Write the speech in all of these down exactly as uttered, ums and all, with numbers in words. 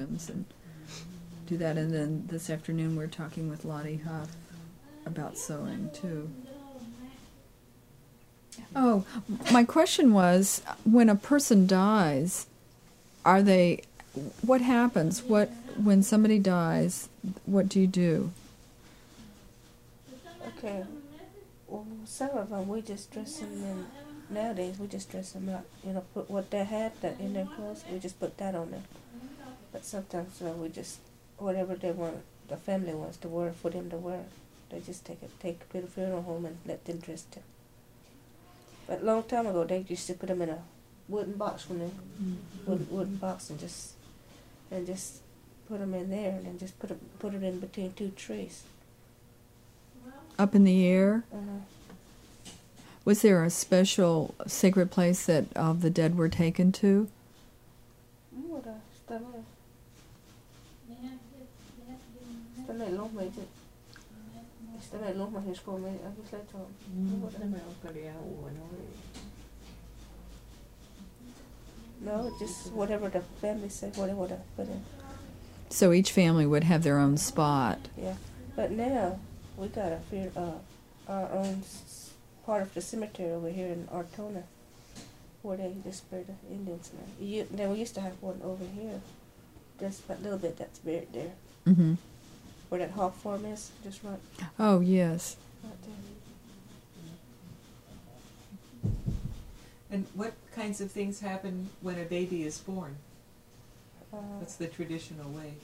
victims and do that. And then this afternoon we're talking with Lottie Huff about sewing too. Oh, my question was, when a person dies, are they, what happens? What, when somebody dies, what do you do? Okay. Well, some of them we just dress them in. Nowadays we just dress them up. You know, put what they had that in their clothes. We just put that on them. But sometimes uh, we just whatever they want, the family wants to wear for them to wear. They just take it, take it to the funeral home and let them dress them. But a long time ago, they used to put them in a wooden box when they mm-hmm. wooden, wooden box and just and just put them in there and then just put it put it in between two trees. Up in the air? Uh-huh. Was there a special sacred place that all uh, the dead were taken to? No, just whatever the family said, whatever they put in. So each family would have their own spot. Yeah, but now we got a uh, our own part of the cemetery over here in Ortona, where they just buried the Indians now. You, then we used to have one over here, just a little bit that's buried there. Mm-hmm. Where that hog farm is, just right. Oh, yes. Right there. And what kinds of things happen when a baby is born? Uh, What's the traditional way?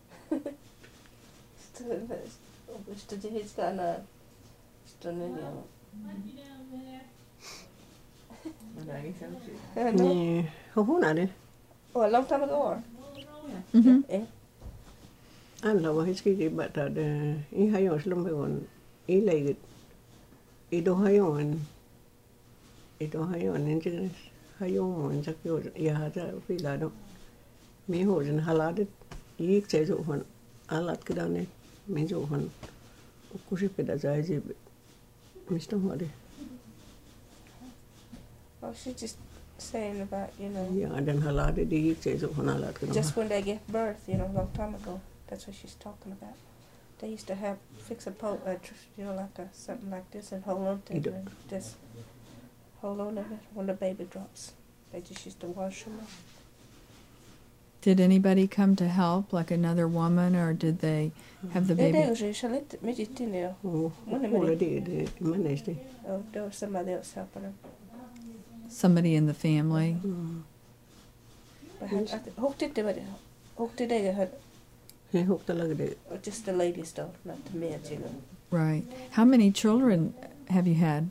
Nè, không hút nào đi. Oh, a long time ago or? Yeah. Mm-hmm. Yeah. Anh là vào cái gì bạn ta để ý hay ở lúc còn ý lại cái ý đồ hay ở ý đồ hay ở nên chứ hay ở muốn chắc kiểu ya ra phi là đâu mấy hồ dân halat ý chế dụ hoàn halat cái đó này mấy dụ hoàn cũng sẽ phải đặt ra gì mister Hadi. Oh, she's just saying about, you know. Yeah, then halat ý chế dụ hoàn halat cái đó. Just when they give birth, you know, a long time ago. That's what she's talking about. They used to have fix a pole, uh, you know, like a something like this, and hold on to it, and just hold on to it when the baby drops. They just used to wash them up. Did anybody come to help, like another woman, or did they have the baby? Oh, there was somebody else helping them. Somebody in the family. Mm. Or just the ladies, though, not the men, you know. Right. How many children have you had?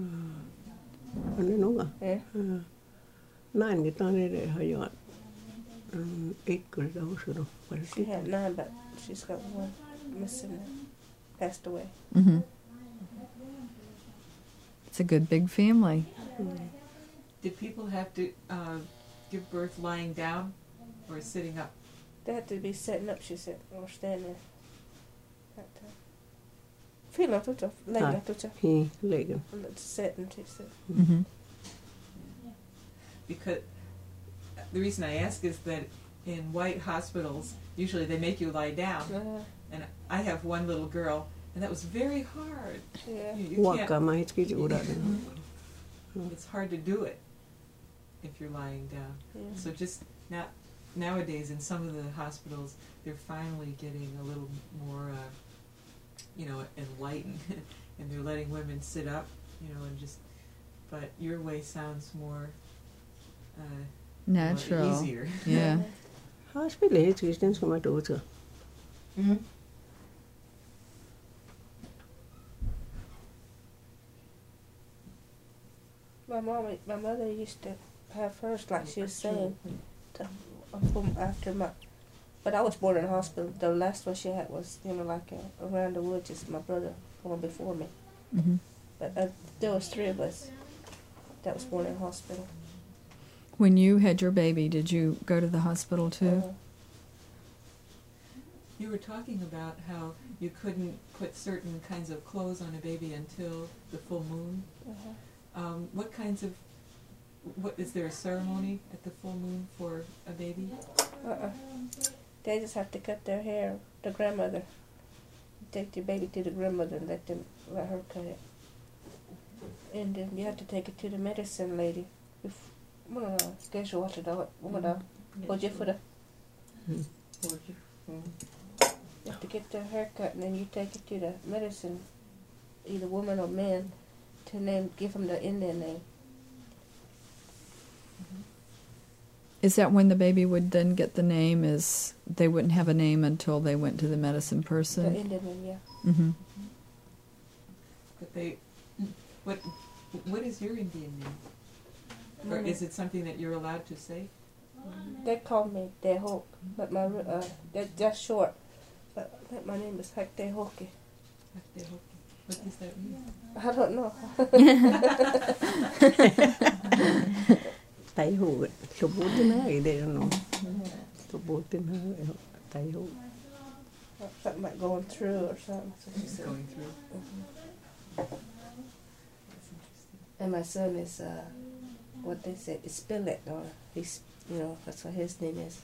Yeah. Nine. Eight. She had nine, but she's got one missing, passed away. Mm-hmm. It's a good big family. Mm. Did people have to uh, give birth lying down or sitting up? They had to be sitting up, she said, or standing. Feel like it's a leg, it's a he leg. Sitting, she said. Mm-hmm. Because the reason I ask is that in white hospitals, usually they make you lie down. Uh-huh. And I have one little girl, and that was very hard. Yeah. You, you can't, you, it's hard to do it if you're lying down. Yeah. So just now, nowadays in some of the hospitals, they're finally getting a little more, uh, you know, enlightened, and they're letting women sit up, you know, and just. But your way sounds more. Uh, Natural. More easier. Yeah. Hospital is Christians from my daughter. Mm-hmm. My mom, my mother used to have hers, like she was saying, to, um, after my. But I was born in a hospital. The last one she had was, you know, like uh, around the woods. Just my brother, born before me. Mm-hmm. But uh, there was three of us that was born in a hospital. When you had your baby, did you go to the hospital too? Uh-huh. You were talking about how you couldn't put certain kinds of clothes on a baby until the full moon. Uh-huh. Um, what kinds of, what is there a ceremony at the full moon for a baby? Uh-uh. they just have to cut their hair. The grandmother. Take your baby to the grandmother and let them let her cut it. And then you have to take it to the medicine lady. If well, schedule what to do it. What the what you for the you have to get their hair cut and then you take it to the medicine, either woman or man, to name give them the Indian name. Is that when the baby would then get the name? Is they wouldn't have a name until they went to the medicine The person? Indian one, yeah. Mm-hmm. But they, what, what is your Indian name? Or is it something that you're allowed to say? They call me Tehoke, but my uh, that's just short. But I think my name is Hek Tehoke. What does that mean? I don't know. Tay hụ chụp bút thế nào vậy đây nó chụp bút thế nào tay hụ Something like going through or something. So she said. Going through. Mhm. That's interesting. And my son is uh, what they say is Spillet, or he's you know that's what his name is.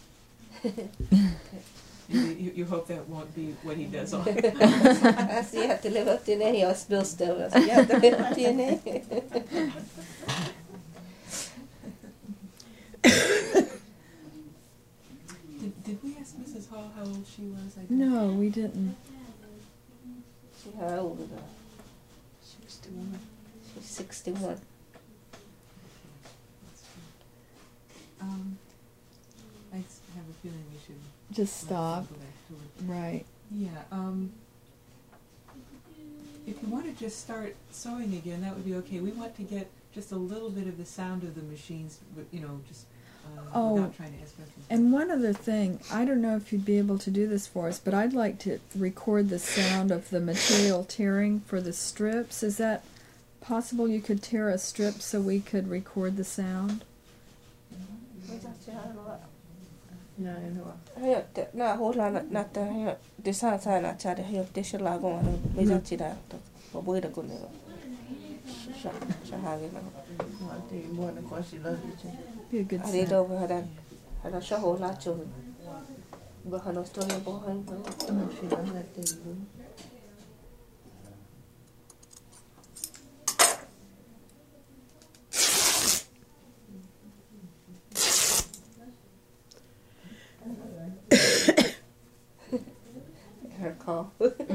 You, you, you hope that won't be what he does all the I said you have to live up to your name. He'll spill stuff. I said you have to live up to your name. Did, did we ask Missus Hall how old she was? I don't No, we didn't. See how old is her? sixty-one She's sixty-one. Um, I s- have a feeling we should Just let stop. her go back to work. Right. Yeah. Um, if you want to just start sewing again, that would be okay. We want to get just a little bit of the sound of the machines, with, you know, just uh, Oh, without trying to ask questions. And one other thing, I don't know if you'd be able to do this for us, but I'd like to record the sound of the material tearing for the strips. Is that possible? You could tear a strip so we could record the sound? no no Hey, na hola na na ta he desa sa na cha de he desha la go na me ja chi da to bo bo da ko ne sha sha ha ge na thì mua nó có gì lớn chứ Be a good a de sound. do ha da ha da sha hola chu bo ha no sto yo bo ha no thì nó là tiền her call.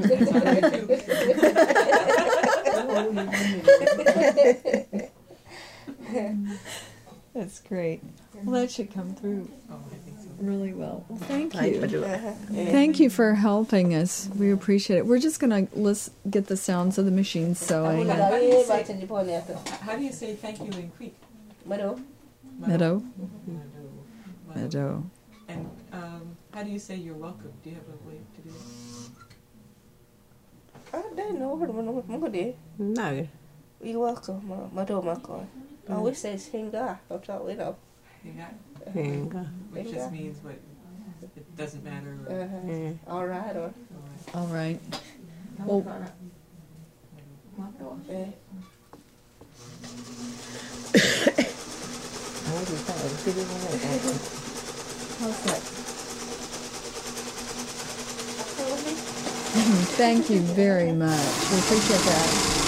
That's great. Well, that should come through Oh, I think so. really well. Well, thank Tay mà you. được Thank you for helping us. We appreciate it. We're just going to list, get the sounds of the machines sewing. Hola and da e ba chen ji po ne to How do you say thank you in Creek? ma do Meadow. Meadow. Meadow. And um, how do you say you're welcome? Do you have a way to do it? ah de no ho mo mo de nào you welcome ma ma do ma ko I always say hinga I thought we know You got, hèn cả which Yeah. just means what it doesn't matter. Or, uh-huh. hèn all right or All right. Well, eh nói thì ta ở cái cái này how's that? Thank you very much. We appreciate that.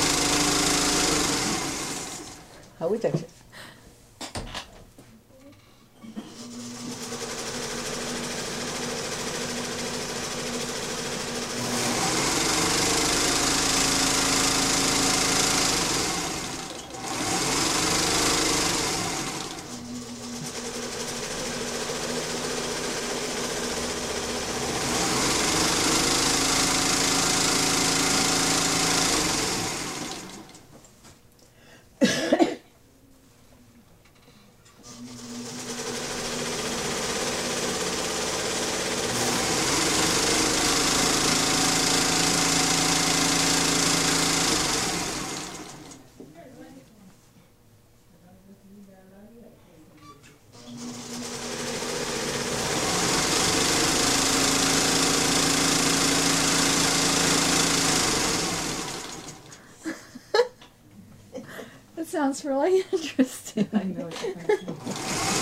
không biết chắc That sounds really interesting. I know it's